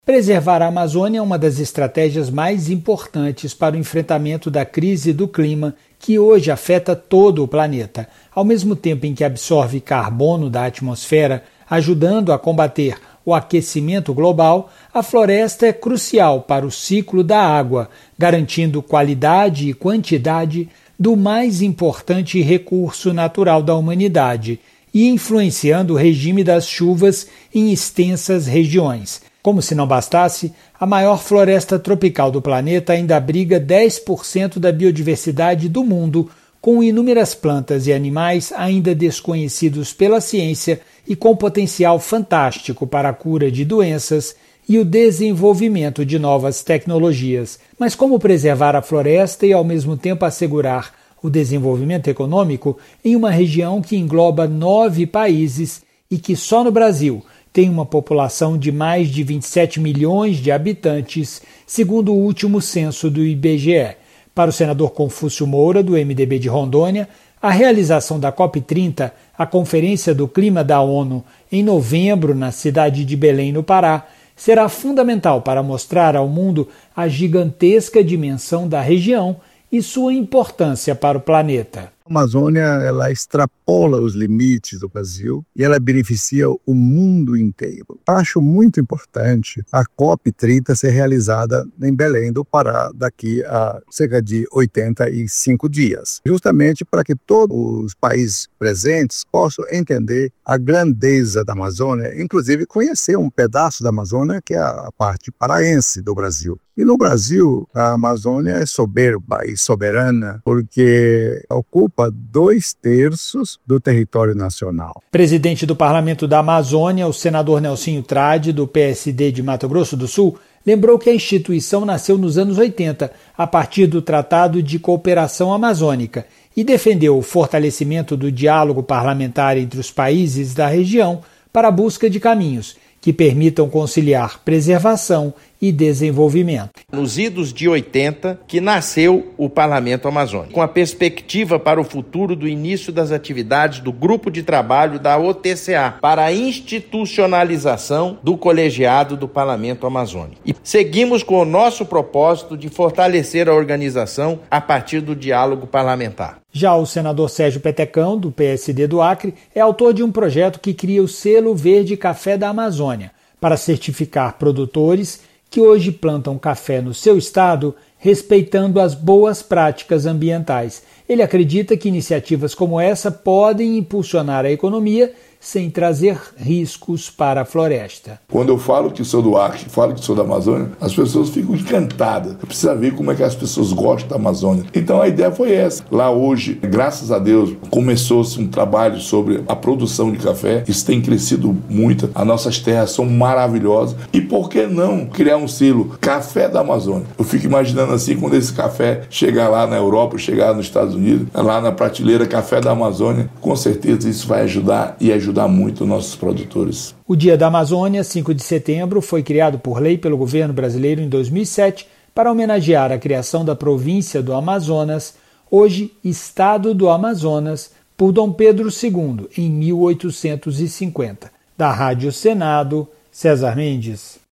Preservar a Amazônia é uma das estratégias mais importantes para o enfrentamento da crise do clima que hoje afeta todo o planeta, ao mesmo tempo em que absorve carbono da atmosfera, ajudando a combater o aquecimento global. A floresta é crucial para o ciclo da água, garantindo qualidade e quantidade do mais importante recurso natural da humanidade e influenciando o regime das chuvas em extensas regiões. Como se não bastasse, a maior floresta tropical do planeta ainda abriga 10% da biodiversidade do mundo, com inúmeras plantas e animais ainda desconhecidos pela ciência e com potencial fantástico para a cura de doenças e o desenvolvimento de novas tecnologias. Mas como preservar a floresta e, ao mesmo tempo, assegurar o desenvolvimento econômico em uma região que engloba 9 países e que só no Brasil tem uma população de mais de 27 milhões de habitantes, segundo o último censo do IBGE. Para o senador Confúcio Moura, do MDB de Rondônia, a realização da COP30, a Conferência do Clima da ONU, em novembro, na cidade de Belém, no Pará, será fundamental para mostrar ao mundo a gigantesca dimensão da região e sua importância para o planeta. A Amazônia, ela extrapola os limites do Brasil e ela beneficia o mundo inteiro. Acho muito importante a COP30 ser realizada em Belém do Pará daqui a cerca de 85 dias, justamente para que todos os países presentes possam entender a grandeza da Amazônia, inclusive conhecer um pedaço da Amazônia que é a parte paraense do Brasil. E no Brasil, a Amazônia é soberba e soberana porque ocupa 2/3 do território nacional. Presidente do Parlamento da Amazônia, o senador Nelsinho Trade, do PSD de Mato Grosso do Sul, lembrou que a instituição nasceu nos anos 80, a partir do Tratado de Cooperação Amazônica, e defendeu o fortalecimento do diálogo parlamentar entre os países da região para a busca de caminhos que permitam conciliar preservação e desenvolvimento. Nos idos de 80, que nasceu o Parlamento Amazônico, com a perspectiva para o futuro do início das atividades do Grupo de Trabalho da OTCA, para a institucionalização do colegiado do Parlamento Amazônico. E seguimos com o nosso propósito de fortalecer a organização a partir do diálogo parlamentar. Já o senador Sérgio Petecão, do PSD do Acre, é autor de um projeto que cria o Selo Verde Café da Amazônia, para certificar produtores que hoje plantam café no seu estado, respeitando as boas práticas ambientais. Ele acredita que iniciativas como essa podem impulsionar a economia sem trazer riscos para a floresta. Quando eu falo que sou do Acre, falo que sou da Amazônia, as pessoas ficam encantadas. Precisa ver como é que as pessoas gostam da Amazônia. Então a ideia foi essa. Lá hoje, graças a Deus, começou-se um trabalho sobre a produção de café. Isso tem crescido muito. As nossas terras são maravilhosas. E por que não criar um selo Café da Amazônia? Eu fico imaginando assim, quando esse café chegar lá na Europa, chegar nos Estados Unidos, lá na prateleira Café da Amazônia, com certeza isso vai ajudar e ajudar muito nossos produtores. O Dia da Amazônia, 5 de setembro, foi criado por lei pelo governo brasileiro em 2007 para homenagear a criação da província do Amazonas, hoje Estado do Amazonas, por Dom Pedro II, em 1850. Da Rádio Senado, César Mendes.